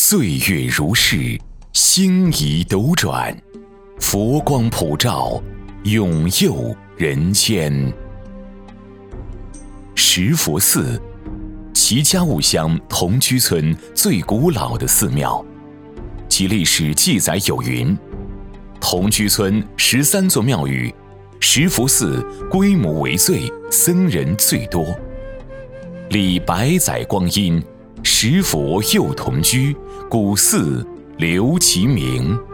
岁月如逝，星移斗转，佛光普照，永佑人间。石佛寺，齐家务乡同居村最古老的寺庙，其历史记载有云：同居村13座庙宇，石佛寺规模为最，僧人最多。历百载光阴，石佛又同居，古寺留其名。